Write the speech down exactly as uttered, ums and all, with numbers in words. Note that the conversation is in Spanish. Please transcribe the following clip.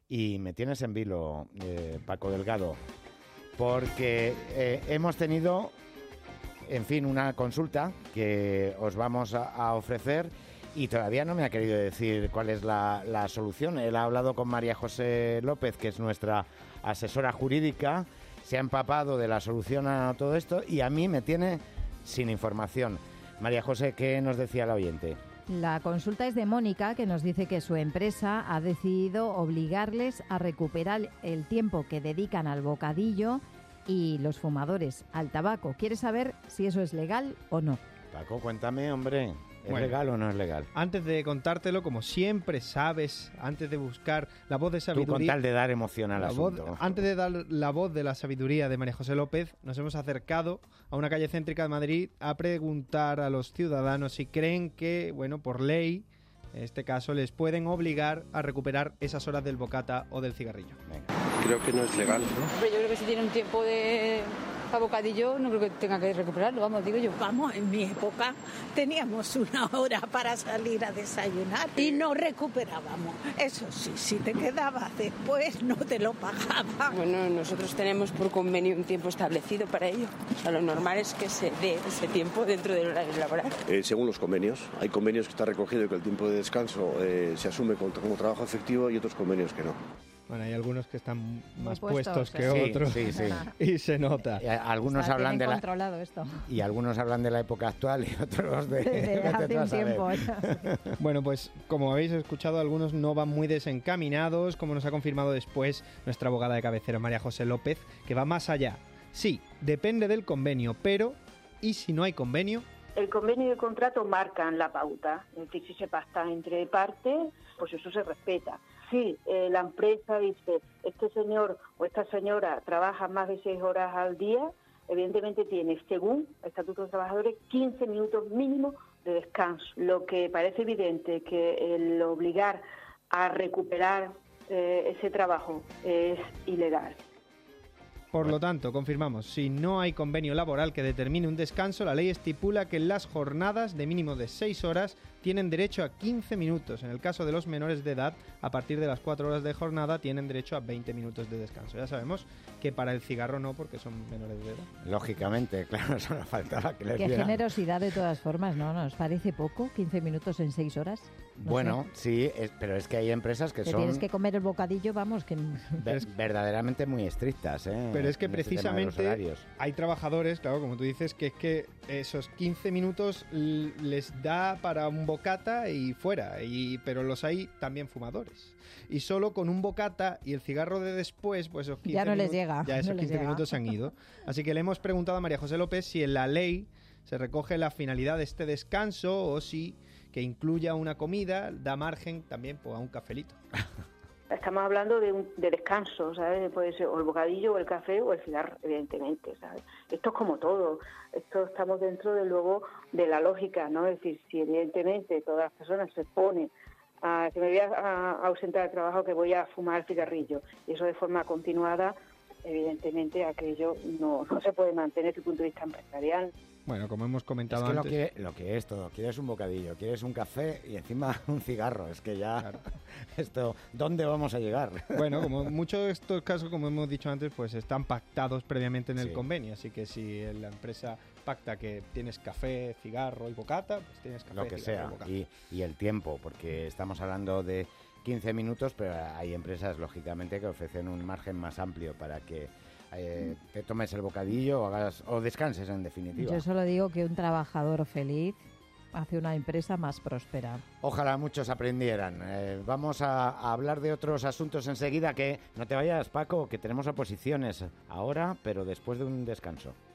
Y me tienes en vilo, eh, Paco Delgado, porque eh, hemos tenido, en fin, una consulta que os vamos a, a ofrecer y todavía no me ha querido decir cuál es la, la solución. Él ha hablado con María José López, que es nuestra asesora jurídica, se ha empapado de la solución a todo esto y a mí me tiene sin información. María José, ¿qué nos decía la oyente? La consulta es de Mónica, que nos dice que su empresa ha decidido obligarles a recuperar el tiempo que dedican al bocadillo y los fumadores al tabaco. Quiere saber si eso es legal o no. Paco, cuéntame, hombre. ¿Es bueno, legal o no es legal? Antes de contártelo, como siempre sabes, antes de buscar la voz de sabiduría... Tú con tal de dar emoción al asunto. Voz, antes de dar la voz de la sabiduría de María José López, nos hemos acercado a una calle céntrica de Madrid a preguntar a los ciudadanos si creen que, bueno, por ley, en este caso, les pueden obligar a recuperar esas horas del bocata o del cigarrillo. Venga. Creo que no es legal, ¿no? Pero yo creo que si tiene un tiempo de... a bocadillo, no creo que tenga que recuperarlo, vamos, digo yo. Vamos, en mi época teníamos una hora para salir a desayunar y no recuperábamos. Eso sí, si te quedabas después no te lo pagaban. Bueno, nosotros tenemos por convenio un tiempo establecido para ello. O sea, lo normal es que se dé ese tiempo dentro del horario laboral. Eh, según los convenios. Hay convenios que está recogido que el tiempo de descanso eh, se asume como, como trabajo efectivo y otros convenios que no. Bueno, hay algunos que están más puestos, puestos que ¿eh? otros Sí, sí, sí. y se nota. Y algunos Está hablan de la controlado esto. y algunos hablan de la época actual y otros de, de, de hace un tiempo. Bueno, pues como habéis escuchado, algunos no van muy desencaminados, como nos ha confirmado después nuestra abogada de cabecera, María José López, que va más allá. Sí, depende del convenio, pero ¿y si no hay convenio? El convenio y el contrato marcan la pauta. Es decir, si se pacta entre partes, pues eso se respeta. Si eh, la empresa dice, este señor o esta señora trabaja más de seis horas al día, evidentemente tiene, según el Estatuto de Trabajadores, quince minutos mínimo de descanso. Lo que parece evidente que el obligar a recuperar eh, ese trabajo es ilegal. Por lo tanto, confirmamos, si no hay convenio laboral que determine un descanso, la ley estipula que las jornadas de mínimo de seis horas tienen derecho a quince minutos. En el caso de los menores de edad, a partir de las cuatro horas de jornada tienen derecho a veinte minutos de descanso. Ya sabemos que para el cigarro no, porque son menores de edad. Lógicamente, claro, solo faltaba que les Qué dieran. generosidad de todas formas, ¿no? ¿Nos parece poco? ¿quince minutos en seis horas? No Bueno, sé. sí, es, pero es que hay empresas que Te son tienes que comer el bocadillo, vamos, que... ver- verdaderamente muy estrictas, ¿eh? Pero es que en este tema de los precisamente horarios. hay trabajadores, claro, como tú dices, que es que esos quince minutos l- les da para un bocata y fuera, y, pero los hay también fumadores. Y solo con un bocata y el cigarro de después, pues esos quince Ya no les minutos- llega, Ya esos no les quince llega. minutos se han ido. Así que le hemos preguntado a María José López si en la ley se recoge la finalidad de este descanso o si que incluya una comida da margen también pues, a un cafelito. Estamos hablando de, un, de descanso, ¿sabes? Puede ser o el bocadillo, o el café, o el cigarro, evidentemente, ¿sabes? Esto es como todo. Esto estamos dentro, de luego, de la lógica, ¿no? Es decir, si evidentemente todas las personas se ponen a que me voy a, a ausentar del trabajo, que voy a fumar cigarrillo, y eso de forma continuada, evidentemente aquello no, no se puede mantener desde el punto de vista empresarial. Bueno, como hemos comentado Es que lo antes... que, lo que es todo, quieres un bocadillo, quieres un café y encima un cigarro, es que ya, Claro. esto, ¿dónde vamos a llegar? Bueno, como muchos de estos casos, como hemos dicho antes, pues están pactados previamente en el Sí. convenio, así que si la empresa pacta que tienes café, cigarro y bocata, pues tienes café, Lo que cigarro sea, y bocata. y, y el tiempo, porque estamos hablando de quince minutos, pero hay empresas, lógicamente, que ofrecen un margen más amplio para que eh, te tomes el bocadillo o, hagas, o descanses, en definitiva. Yo solo digo que un trabajador feliz hace una empresa más próspera. Ojalá muchos aprendieran. Eh, vamos a, a hablar de otros asuntos enseguida, que no te vayas, Paco, que tenemos oposiciones ahora, pero después de un descanso.